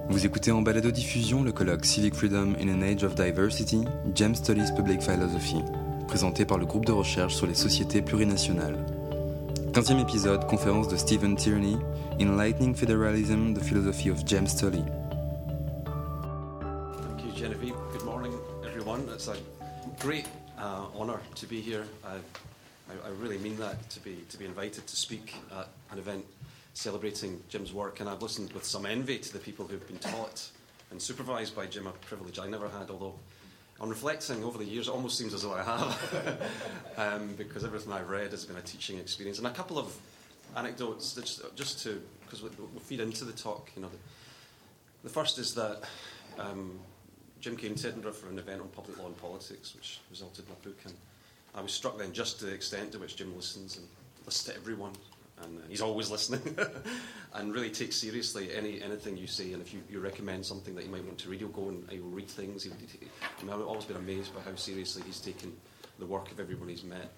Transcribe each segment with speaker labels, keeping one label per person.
Speaker 1: Vous écoutez en balado-diffusion le colloque Civic Freedom in an Age of Diversity, GEM Studies Public Philosophy, présenté par le groupe de recherche sur les sociétés plurinationales. 15e épisode, conférence de Stephen Tierney, Enlightening Federalism, the Philosophy of GEM Study.
Speaker 2: Thank you, Genevieve. Good morning, everyone. It's a great honour to be here. I really mean that, to be invited to speak at an event celebrating Jim's work, and I've listened with some envy to the people who've been taught and supervised by Jim, a privilege I never had, although on reflecting over the years it almost seems as though I have, because everything I've read has been a teaching experience. And a couple of anecdotes just to, because we'll feed into the talk. You know, the first is that Jim came to Edinburgh for an event on public law and politics, which resulted in a book, and I was struck then just to the extent to which Jim listens to everyone. And he's always listening and really takes seriously anything you say. And if you recommend something that you might want to read, he'll go and he will read things. I've always been amazed by how seriously he's taken the work of everyone he's met.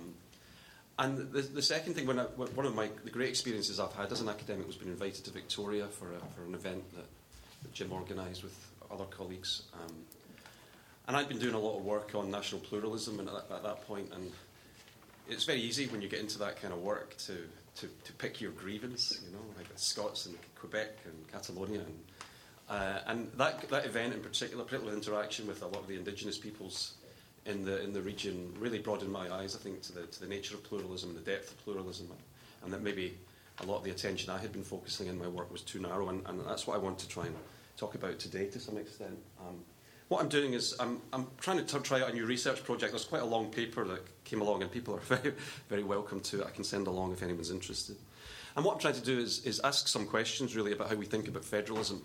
Speaker 2: And the second thing, one of the great experiences I've had as an academic was being invited to Victoria for an event that Jim organised with other colleagues. And I'd been doing a lot of work on national pluralism at that point, and it's very easy when you get into that kind of work to pick your grievance, you know, like the Scots in Quebec and Catalonia, and that event in particular with interaction with a lot of the indigenous peoples in the region, really broadened my eyes, I think, to the nature of pluralism and the depth of pluralism, and that maybe a lot of the attention I had been focusing in my work was too narrow, and that's what I want to try and talk about today to some extent. What I'm doing is I'm trying to try out a new research project. There's quite a long paper that came along, and people are very, very welcome to it. I can send along if anyone's interested. And what I'm trying to do is ask some questions, really, about how we think about federalism.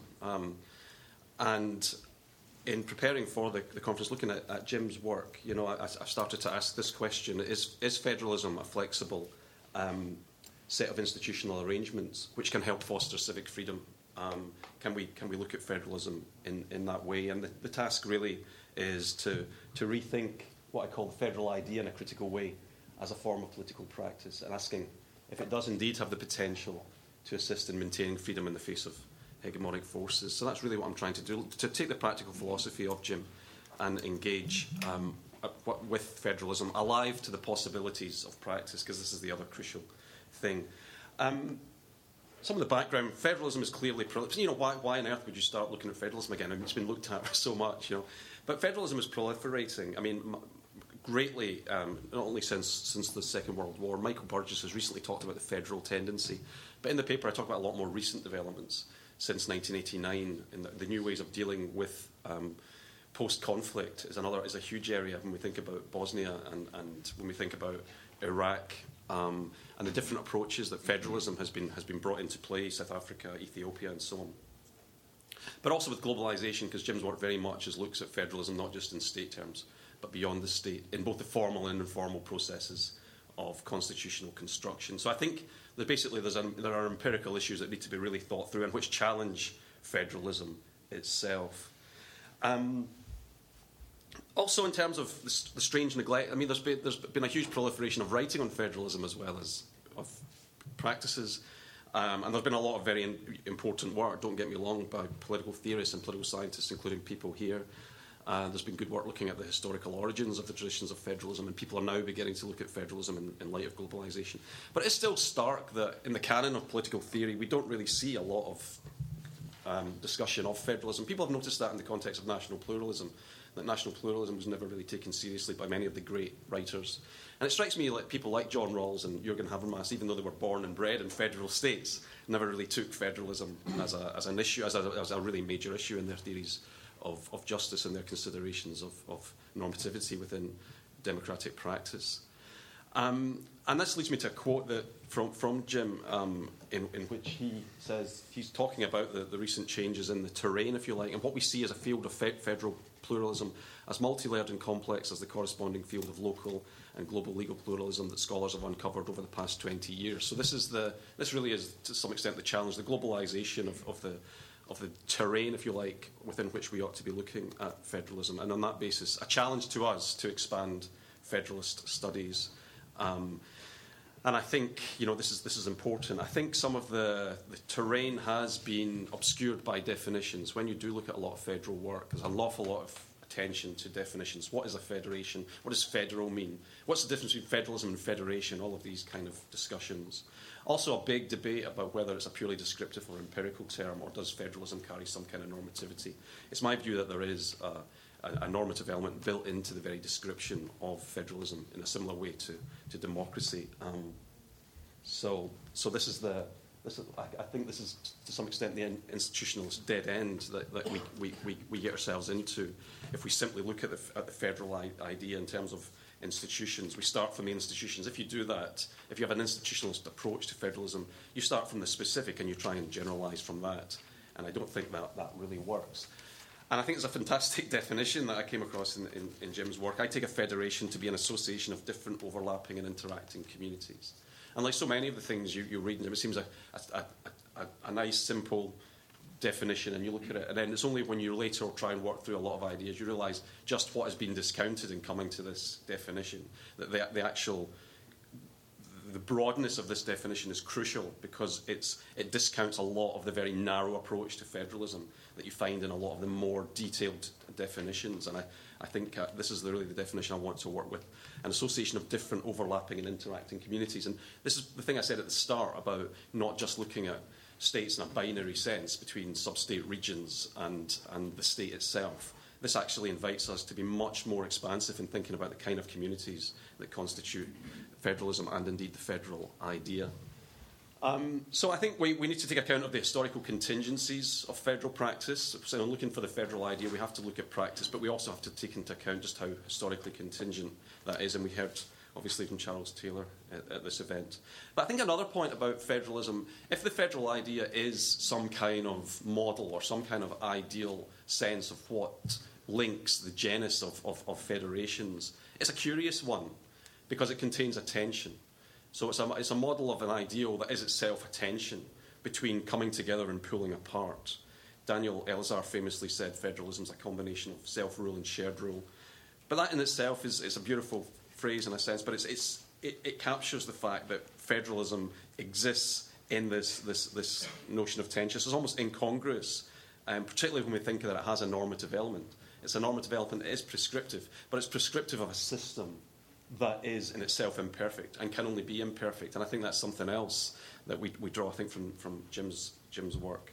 Speaker 2: And in preparing for the conference, looking at Jim's work, you know, I started to ask this question: Is federalism a flexible set of institutional arrangements which can help foster civic freedom? Can we look at federalism in that way? And the task really is to rethink what I call the federal idea in a critical way as a form of political practice, and asking if it does indeed have the potential to assist in maintaining freedom in the face of hegemonic forces. So that's really what I'm trying to do, to take the practical philosophy of Jim and engage with federalism, alive to the possibilities of practice, because this is the other crucial thing. Some of the background: federalism is clearly, you know, why on earth would you start looking at federalism again? I mean, it's been looked at for so much, you know. But federalism is proliferating. I mean, greatly, not only since the Second World War. Michael Burgess has recently talked about the federal tendency, but in the paper I talk about a lot more recent developments since 1989, in the new ways of dealing with post-conflict is a huge area when we think about Bosnia and when we think about Iraq. And the different approaches that federalism has been brought into play, South Africa, Ethiopia, and so on. But also with globalisation, because Jim's work very much looks at federalism not just in state terms, but beyond the state, in both the formal and informal processes of constitutional construction. So I think that basically there are empirical issues that need to be really thought through and which challenge federalism itself. Also, in terms of the strange neglect, I mean, there's been a huge proliferation of writing on federalism as well as of practices, and there's been a lot of very important work, don't get me wrong, by political theorists and political scientists, including people here. There's been good work looking at the historical origins of the traditions of federalism, and people are now beginning to look at federalism in light of globalisation. But it's still stark that in the canon of political theory, we don't really see a lot of discussion of federalism. People have noticed that in the context of national pluralism, that national pluralism was never really taken seriously by many of the great writers. And it strikes me like people like John Rawls and Jürgen Habermas, even though they were born and bred in federal states, never really took federalism as an issue, as a really major issue in their theories of justice and their considerations of normativity within democratic practice. And this leads me to a quote from Jim, in which he says, he's talking about the recent changes in the terrain, if you like, and what we see as a field of federal pluralism as multi-layered and complex as the corresponding field of local and global legal pluralism that scholars have uncovered over the past 20 years. So this really is, to some extent, the challenge, the globalisation of the terrain, if you like, within which we ought to be looking at federalism, and on that basis, a challenge to us to expand federalist studies. And I think, this is important. I think some of the terrain has been obscured by definitions. When you do look at a lot of federal work, there's an awful lot of attention to definitions. What is a federation? What does federal mean? What's the difference between federalism and federation? All of these kind of discussions. Also a big debate about whether it's a purely descriptive or empirical term, or does federalism carry some kind of normativity. It's my view that there is a normative element built into the very description of federalism in a similar way to democracy. So this is I think this is to some extent the institutionalist dead end that we get ourselves into if we simply look at the federal idea in terms of institutions. We start from the institutions. If you do that, if you have an institutionalist approach to federalism, you start from the specific and you try and generalise from that. And I don't think that really works. And I think it's a fantastic definition that I came across in Jim's work. I take a federation to be an association of different overlapping and interacting communities. And like so many of the things you read in Jim, it seems a nice, simple definition, and you look at it, and then it's only when you later try and work through a lot of ideas, you realise just what has been discounted in coming to this definition, that the broadness of this definition is crucial because it discounts a lot of the very narrow approach to federalism that you find in a lot of the more detailed definitions. And I think this is really the definition I want to work with, an association of different overlapping and interacting communities. And this is the thing I said at the start about not just looking at states in a binary sense between sub-state regions and the state itself. This actually invites us to be much more expansive in thinking about the kind of communities that constitute federalism and indeed the federal idea. So I think we need to take account of the historical contingencies of federal practice. So in looking for the federal idea, we have to look at practice, but we also have to take into account just how historically contingent that is. And we heard, obviously, from Charles Taylor at this event. But I think another point about federalism, if the federal idea is some kind of model or some kind of ideal sense of what links the genus of federations, it's a curious one because it contains a tension. So it's a model of an ideal that is itself a tension between coming together and pulling apart. Daniel Elzar famously said federalism is a combination of self-rule and shared rule. But that in itself is a beautiful phrase in a sense, but it captures the fact that federalism exists in this notion of tension. So it's almost incongruous, particularly when we think that it has a normative element. It's a normative element, it is prescriptive, but it's prescriptive of a system that is in itself imperfect and can only be imperfect. And I think that's something else that we draw, I think, from Jim's work.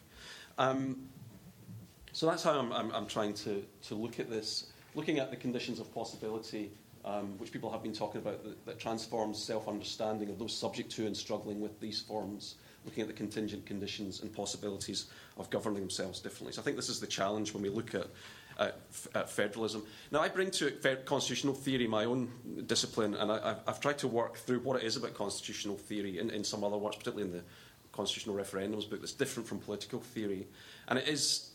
Speaker 2: So that's how I'm trying to look at this, looking at the conditions of possibility, which people have been talking about, that transforms self-understanding of those subject to and struggling with these forms, looking at the contingent conditions and possibilities of governing themselves differently. So I think this is the challenge when we look at federalism. Now, I bring to constitutional theory my own discipline, and I've tried to work through what it is about constitutional theory in some other works, particularly in the Constitutional Referendums book, that's different from political theory. And it is,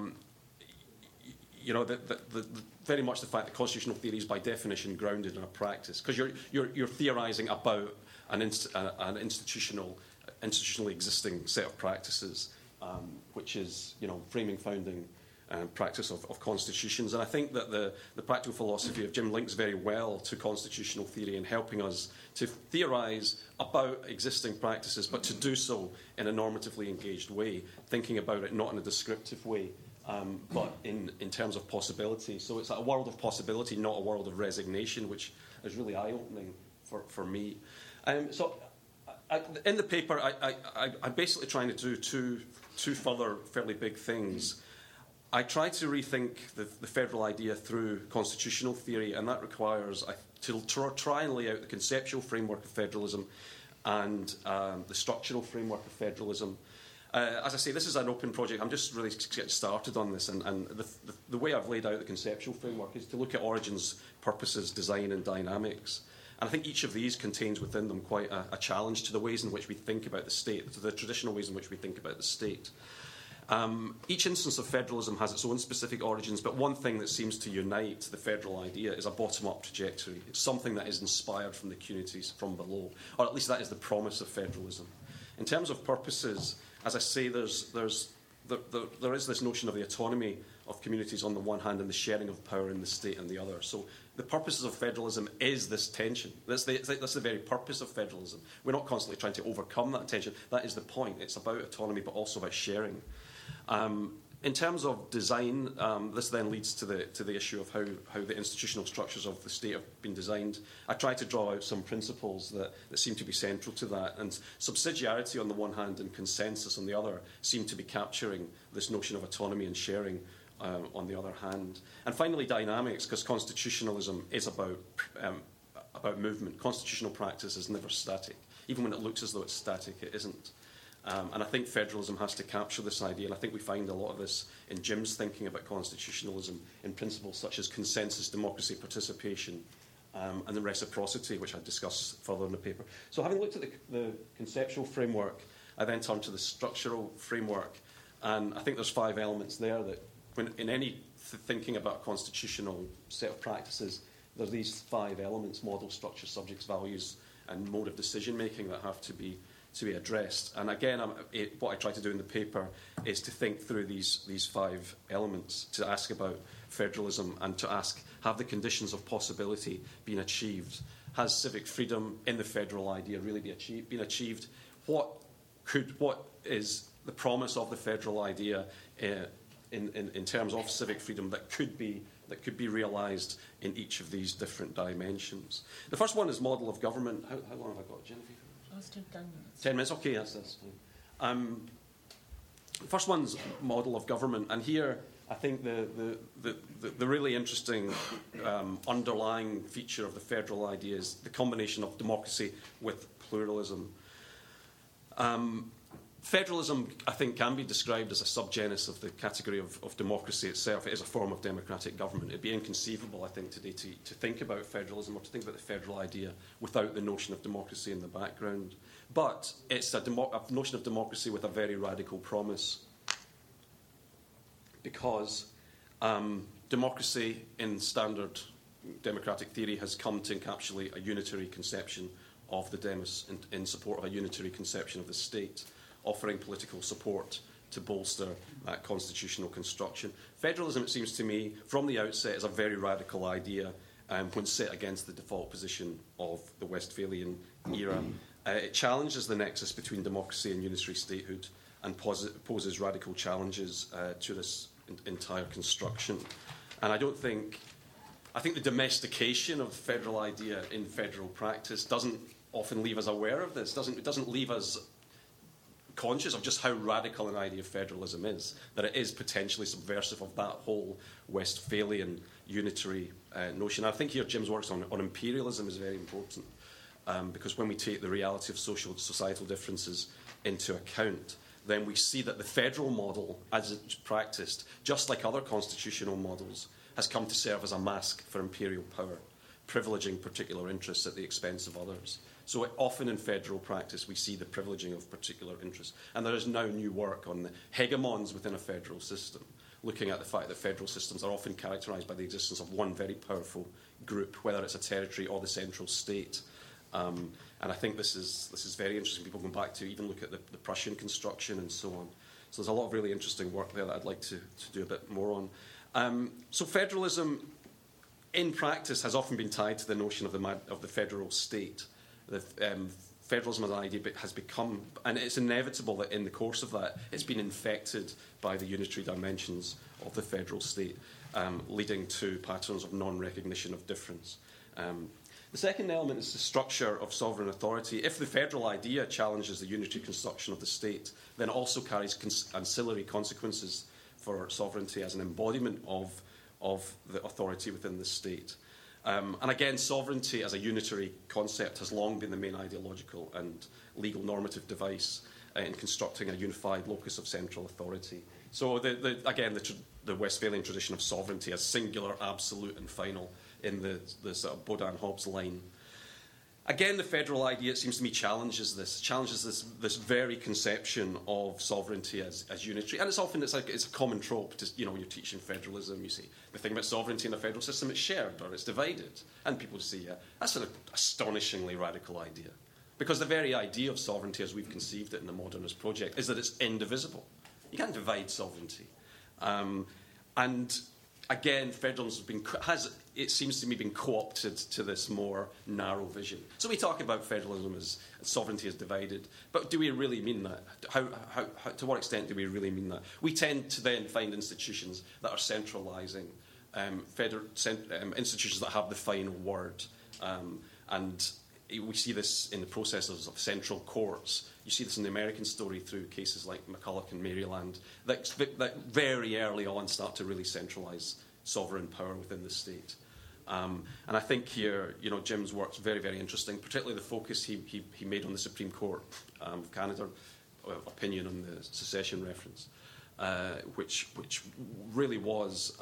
Speaker 2: very much the fact that constitutional theory is by definition grounded in a practice, because you're theorising about an institutionally existing set of practices, which is, framing, founding, practice of constitutions. And I think that the practical philosophy of Jim links very well to constitutional theory in helping us to theorise about existing practices, but to do so in a normatively engaged way, thinking about it not in a descriptive way, but in terms of possibility. So it's a world of possibility, not a world of resignation, which is really eye-opening for me. So in the paper, I'm basically trying to do two further fairly big things. I try to rethink the federal idea through constitutional theory, and that requires to try and lay out the conceptual framework of federalism and the structural framework of federalism. As I say, this is an open project. I'm just really getting started on this, and the way I've laid out the conceptual framework is to look at origins, purposes, design, and dynamics. And I think each of these contains within them quite a challenge to the ways in which we think about the state, to the traditional ways in which we think about the state. Each instance of federalism has its own specific origins, but one thing that seems to unite the federal idea is a bottom-up trajectory. It's something that is inspired from the communities from below, or at least that is the promise of federalism. In terms of purposes, as I say, there is this notion of the autonomy of communities on the one hand and the sharing of power in the state on the other. So the purposes of federalism is this tension. That's the very purpose of federalism. We're not constantly trying to overcome that tension. That is the point. It's about autonomy, but also about sharing. In terms of design, this then leads to the issue of how the institutional structures of the state have been designed. I try to draw out some principles that seem to be central to that, and subsidiarity on the one hand and consensus on the other seem to be capturing this notion of autonomy and sharing on the other hand. And finally, dynamics, because constitutionalism is about movement. Constitutional practice is never static. Even when it looks as though it's static, it isn't. And I think federalism has to capture this idea, and I think we find a lot of this in Jim's thinking about constitutionalism in principles such as consensus, democracy, participation, and the reciprocity, which I discuss further in the paper. So having looked at the conceptual framework, I then turn to the structural framework, and I think there's 5 elements there that, when in any thinking about a constitutional set of practices, there's these 5 elements: model, structure, subjects, values, and mode of decision-making that have to be addressed. And again, what I try to do in the paper is to think through these 5 elements, to ask about federalism and to ask, have the conditions of possibility been achieved? Has civic freedom in the federal idea really been achieved? What is the promise of the federal idea in terms of civic freedom that could be realised in each of these different dimensions? The first one is model of government. How long have I got, Genevieve?
Speaker 3: Let's do 10 minutes.
Speaker 2: 10 minutes, okay, that's fine. The first one's model of government, and here I think the really interesting underlying feature of the federal idea is the combination of democracy with pluralism. Federalism, I think, can be described as a subgenus of the category of democracy itself. It is a form of democratic government. It would be inconceivable, I think, today to think about federalism or to think about the federal idea without the notion of democracy in the background. But it's a notion of democracy with a very radical promise, because democracy in standard democratic theory has come to encapsulate a unitary conception of the demos in support of a unitary conception of the state, offering political support to bolster that constitutional construction. Federalism, it seems to me, from the outset, is a very radical idea when set against the default position of the Westphalian era. It challenges the nexus between democracy and unitary statehood and poses radical challenges to this entire construction. And I think the domestication of the federal idea in federal practice doesn't often leave us aware of this. It doesn't leave us conscious of just how radical an idea of federalism is, that it is potentially subversive of that whole Westphalian unitary notion. I think here Jim's work on imperialism is very important, because when we take the reality of societal differences into account, then we see that the federal model, as it's practiced, just like other constitutional models, has come to serve as a mask for imperial power, privileging particular interests at the expense of others. So often in federal practice, we see the privileging of particular interests. And there is now new work on the hegemons within a federal system, looking at the fact that federal systems are often characterised by the existence of one very powerful group, whether it's a territory or the central state. And I think this is very interesting. People going back to even look at the Prussian construction and so on. So there's a lot of really interesting work there that I'd like to do a bit more on. So federalism, in practice, has often been tied to the notion of the federal state. Federalism as an idea has become, and it's inevitable that in the course of that, it's been infected by the unitary dimensions of the federal state, leading to patterns of non-recognition of difference. The second element is the structure of sovereign authority. If the federal idea challenges the unitary construction of the state, then it also carries ancillary consequences for sovereignty as an embodiment of the authority within the state. And again, sovereignty as a unitary concept has long been the main ideological and legal normative device in constructing a unified locus of central authority. So again, the Westphalian tradition of sovereignty as singular, absolute and final in the sort of Baudin-Hobbes line. Again, the federal idea, it seems to me, challenges this very conception of sovereignty as unitary. And it's often it's a common trope. You're teaching federalism, you see the thing about sovereignty in the federal system, it's shared or it's divided. And people say, yeah, that's an astonishingly radical idea. Because the very idea of sovereignty as we've conceived it in the modernist project is that it's indivisible. You can't divide sovereignty. And again, federalism it seems to me, been co-opted to this more narrow vision. So we talk about federalism as sovereignty is divided, but do we really mean that? To what extent do we really mean that? We tend to then find institutions that are centralising, institutions that have the final word, and we see this in the processes of central courts. You see this in the American story through cases like McCulloch and Maryland, that very early on start to really centralise sovereign power within the state. And I think here, Jim's work's very, very interesting, particularly the focus he made on the Supreme Court of Canada opinion on the secession reference, which really was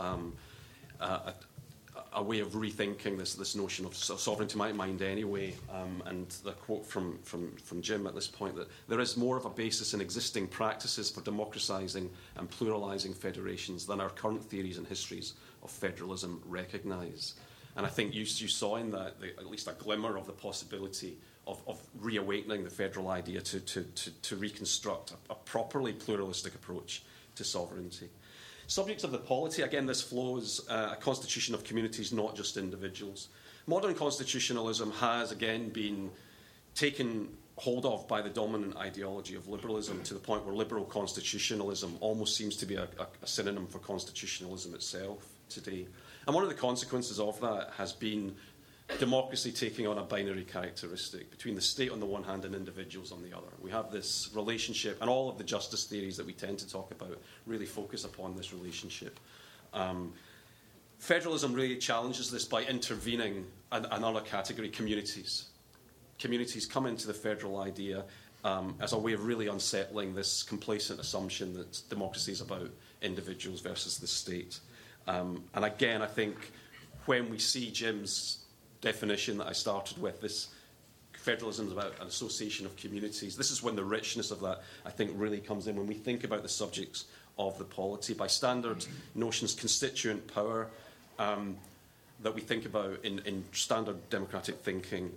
Speaker 2: a way of rethinking this notion of sovereignty, to my mind anyway, and the quote from Jim at this point, that there is more of a basis in existing practices for democratising and pluralising federations than our current theories and histories of federalism recognise. And I think you saw in that at least a glimmer of the possibility of reawakening the federal idea to reconstruct a properly pluralistic approach to sovereignty. Subjects of the polity, again, this flows a constitution of communities, not just individuals. Modern constitutionalism has, again, been taken hold of by the dominant ideology of liberalism to the point where liberal constitutionalism almost seems to be a synonym for constitutionalism itself today. And one of the consequences of that has been democracy taking on a binary characteristic between the state on the one hand and individuals on the other. We have this relationship, and all of the justice theories that we tend to talk about really focus upon this relationship. Federalism really challenges this by intervening another category, communities. Communities come into the federal idea as a way of really unsettling this complacent assumption that democracy is about individuals versus the state. And again, I think when we see Jim's definition that I started with, this federalism is about an association of communities. This is when the richness of that, I think, really comes in when we think about the subjects of the polity. By standard notions, constituent power that we think about in standard democratic thinking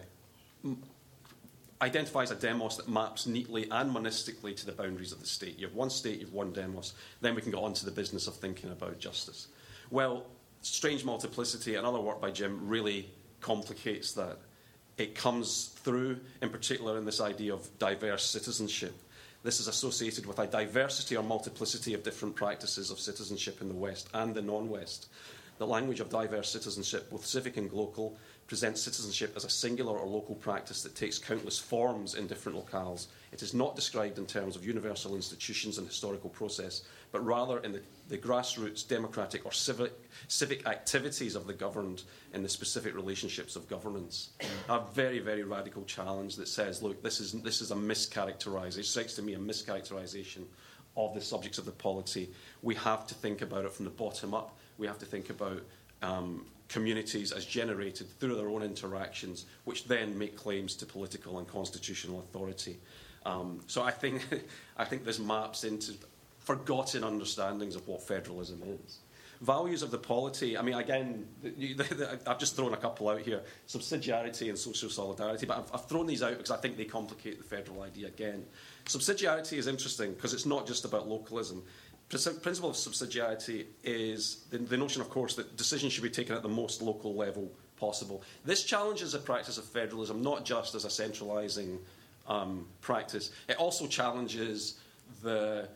Speaker 2: identifies a demos that maps neatly and monistically to the boundaries of the state. You have one state, you have one demos. Then we can go on to the business of thinking about justice. Well, Strange Multiplicity, another work by Jim, really complicates that. It comes through, in particular, in this idea of diverse citizenship. This is associated with a diversity or multiplicity of different practices of citizenship in the West and the non-West. The language of diverse citizenship, both civic and local, presents citizenship as a singular or local practice that takes countless forms in different locales. It is not described in terms of universal institutions and historical process, but rather in the grassroots democratic or civic activities of the governed in the specific relationships of governance. A very, very radical challenge that says, look, this is a mischaracterisation, it strikes to me a mischaracterisation of the subjects of the polity. We have to think about it from the bottom up. We have to think about communities as generated through their own interactions, which then make claims to political and constitutional authority. So I think this maps into forgotten understandings of what federalism is. Values of the polity, I mean, again, I've just thrown a couple out here, subsidiarity and social solidarity, but I've thrown these out because I think they complicate the federal idea again. Subsidiarity is interesting because it's not just about localism. Principle of subsidiarity is the notion, of course, that decisions should be taken at the most local level possible. This challenges the practice of federalism, not just as a centralising practice. It also challenges the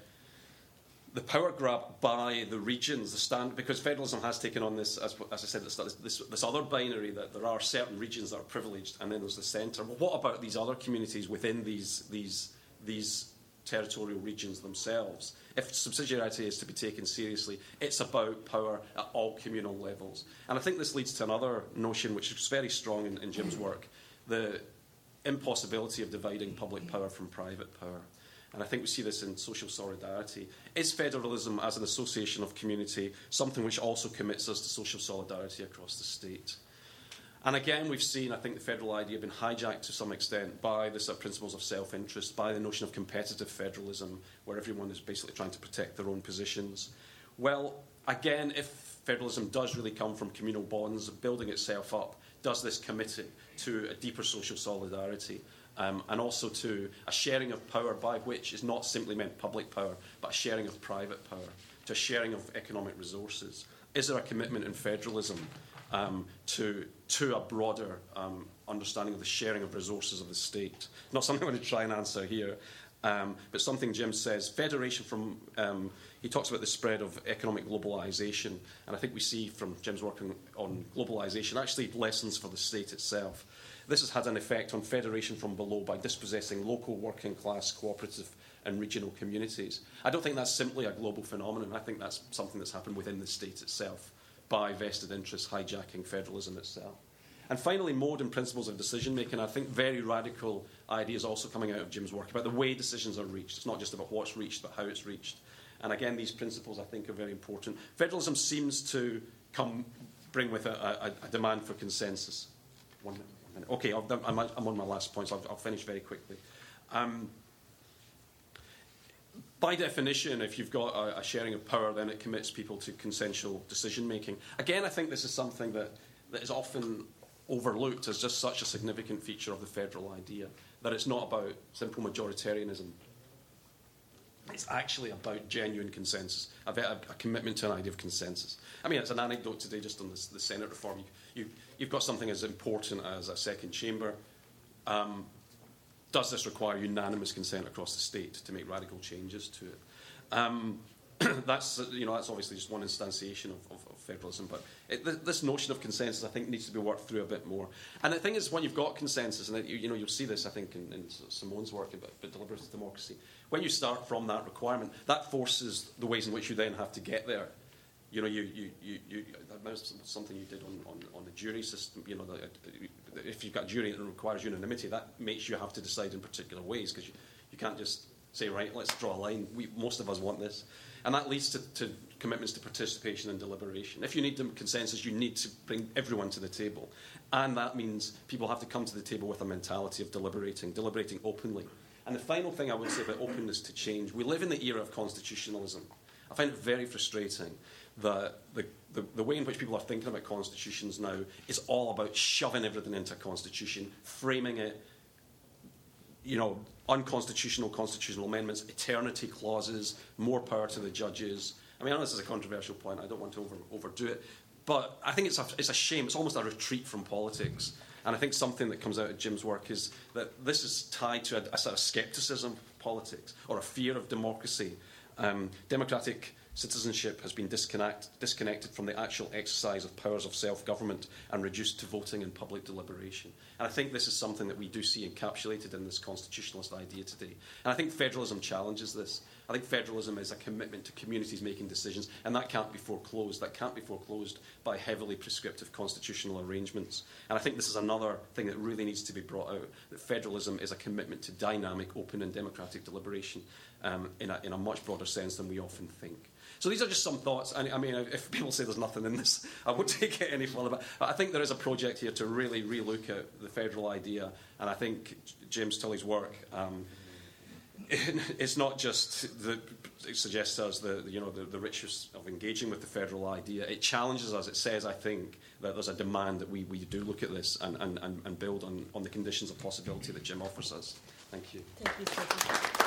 Speaker 2: power grab by the regions, because federalism has taken on this, as I said, this other binary that there are certain regions that are privileged, and then there's the centre. Well, what about these other communities within these territorial regions themselves? If subsidiarity is to be taken seriously, it's about power at all communal levels. And I think this leads to another notion which is very strong in Jim's work, the impossibility of dividing public power from private power. And I think we see this in social solidarity. Is federalism as an association of community something which also commits us to social solidarity across the state? And again, we've seen, I think, the federal idea been hijacked to some extent by the principles of self-interest, by the notion of competitive federalism, where everyone is basically trying to protect their own positions. Well, again, if federalism does really come from communal bonds, building itself up, does this commit it to a deeper social solidarity? And also to a sharing of power by which is not simply meant public power, but a sharing of private power, to a sharing of economic resources? Is there a commitment in federalism to a broader understanding of the sharing of resources of the state? Not something I'm going to try and answer here, but something Jim says. Federation from, he talks about the spread of economic globalisation, and I think we see from Jim's work on globalisation actually lessons for the state itself. This has had an effect on federation from below by dispossessing local working class, cooperative and regional communities. I don't think that's simply a global phenomenon. I think that's something that's happened within the state itself by vested interests hijacking federalism itself. And finally, mode and principles of decision-making. I think very radical ideas also coming out of Jim's work about the way decisions are reached. It's not just about what's reached, but how it's reached. And again, these principles, I think, are very important. Federalism seems to bring with it a demand for consensus. 1 minute. Okay, I'm on my last point, so I'll finish very quickly. By definition, if you've got a sharing of power, then it commits people to consensual decision-making. Again, I think this is something that is often overlooked as just such a significant feature of the federal idea, that it's not about simple majoritarianism. It's actually about genuine consensus, a commitment to an idea of consensus. I mean, it's an anecdote today just on the Senate reform. You've got something as important as a second chamber. Does this require unanimous consent across the state to make radical changes to it? That's obviously just one instantiation of federalism, but this notion of consensus, I think, needs to be worked through a bit more. And the thing is, when you've got consensus, and you'll see this, I think, in Simone's work about deliberative democracy, when you start from that requirement, that forces the ways in which you then have to get there. That's something you did on the jury system. If you've got a jury that requires unanimity, that makes you have to decide in particular ways, because you can't just say, right, let's draw a line. Most of us want this. And that leads to commitments to participation and deliberation. If you need consensus, you need to bring everyone to the table. And that means people have to come to the table with a mentality of deliberating openly. And the final thing I would say about openness to change, we live in the era of constitutionalism. I find it very frustrating that the way in which people are thinking about constitutions now is all about shoving everything into a constitution, framing it, unconstitutional constitutional amendments, eternity clauses, more power to the judges. I mean, I know this is a controversial point. I don't want to overdo it. But I think it's a shame. It's almost a retreat from politics. And I think something that comes out of Jim's work is that this is tied to a sort of scepticism of politics, or a fear of democracy. Democratic citizenship has been disconnected from the actual exercise of powers of self-government and reduced to voting and public deliberation. And I think this is something that we do see encapsulated in this constitutionalist idea today. And I think federalism challenges this. I think federalism is a commitment to communities making decisions, and that can't be foreclosed. That can't be foreclosed by heavily prescriptive constitutional arrangements. And I think this is another thing that really needs to be brought out, that federalism is a commitment to dynamic, open and democratic deliberation in a much broader sense than we often think. So these are just some thoughts. I mean, if people say there's nothing in this, I won't take it any further. But I think there is a project here to really relook at the federal idea. And I think James Tilley's work, it's not just it suggests to us the riches of engaging with the federal idea. It challenges us. It says, I think, that there's a demand that we do look at this and build on the conditions of possibility that Jim offers us. Thank you.
Speaker 3: Thank you, Stephen.